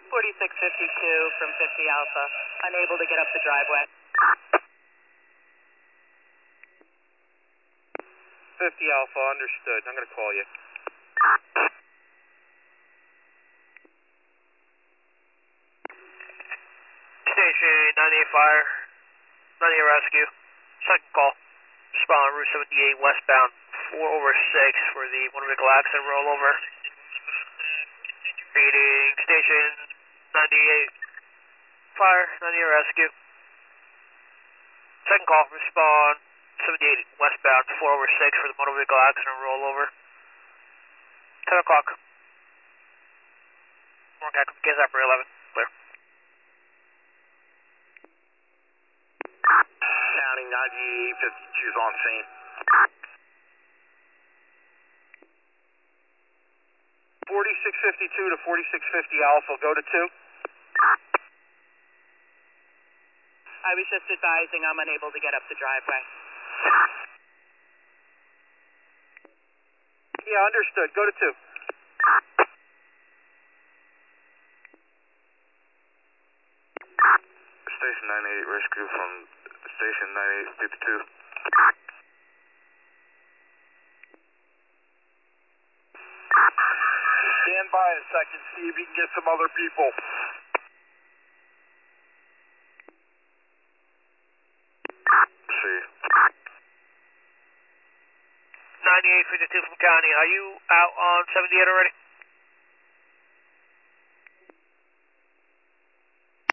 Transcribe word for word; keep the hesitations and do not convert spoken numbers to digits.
forty-six fifty-two from fifty Alpha, unable to get up the driveway. fifty Alpha, understood. I'm going to call you. Station ninety-eight Fire, ninety-eight Rescue, second call. Respond Route seventy-eight westbound, four over six for the motor vehicle accident rollover. Reading Station ninety-eight Fire, ninety-eight Rescue. Second call, respond seventy-eight westbound, four over six for the motor vehicle accident rollover. ten o'clock. Okay, get up for eleven, clear. County ninety-eight fifty-two is on scene. forty-six fifty-two to forty-six fifty Alpha, go to two. I was just advising I'm unable to get up the driveway. Yeah, understood. Go to two. Station ninety-eight Rescue from Station ninety-eight fifty-two. Stand by a second, see if you can get some other people. See. ninety-eight fifty-two from County, are you out on seventy-eight already?